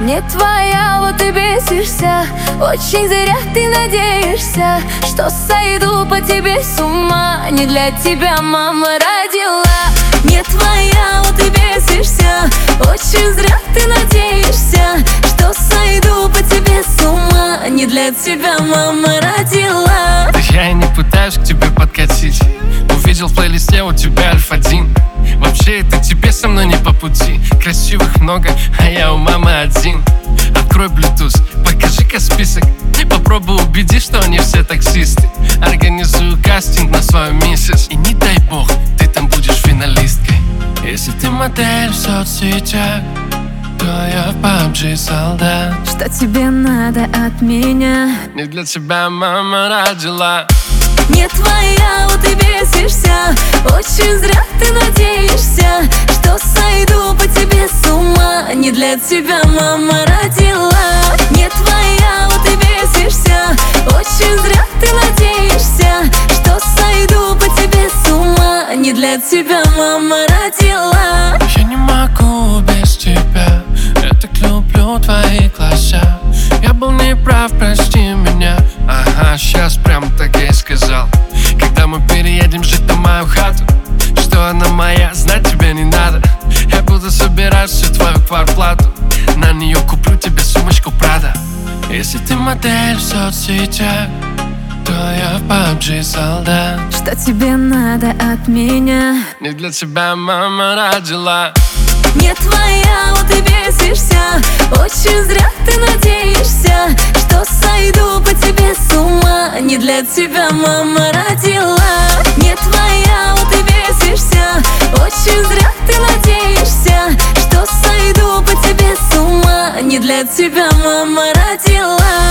Не твоя, вот и бесишься. Очень зря ты надеешься, что сойду по тебе с ума. Не для тебя мама родила. Не твоя, вот и бесишься. Очень зря ты надеешься, что сойду по тебе с ума. Не для тебя мама родила. Да я и не пытаюсь к тебе подкатить. Увидел в плейлисте у тебя Альфа-1. Вообще это тебе со мной не по пути. Красивых много, а я у мамы один. Открой Bluetooth, покажи-ка список. Попробуй убеди, что они все таксисты. Организую кастинг на свою миссис. И не дай бог, ты там будешь финалисткой. Если ты модель в соцсетях, то я в PUBG солдат. Что тебе надо от меня? Не для тебя мама родила. Не твоя, вот и бесишься. Очень зря ты надеешься, что сойду по тебе с ума. Не для тебя мама родила. Не твоя, вот и бесишься. Очень зря ты надеешься, что сойду по тебе с ума. Не для тебя мама родила. Я не могу без тебя, я так люблю твои глаза. Я был неправ, прости меня. Ага, сейчас прям так я и сказал. Когда мы переедем жить на мою хату, что она моя, знать тебе не надо. Я буду собирать всю твою квартплату. На нее куплю тебе сумочку Прада. Если ты модель в соцсетях, то я в PUBG солдат. Что тебе надо от меня? Не для тебя мама родила. Не твоя, вот и бесишься. Очень зря ты надеешься, что сойду по тебе с ума. Не для тебя мама родила. Не твоя, вот и бесишься. Очень зря ты надеешься, что сойду по тебе с ума. Не для тебя мама родила.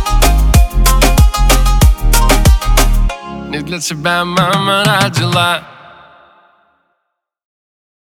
Не для тебя мама родила.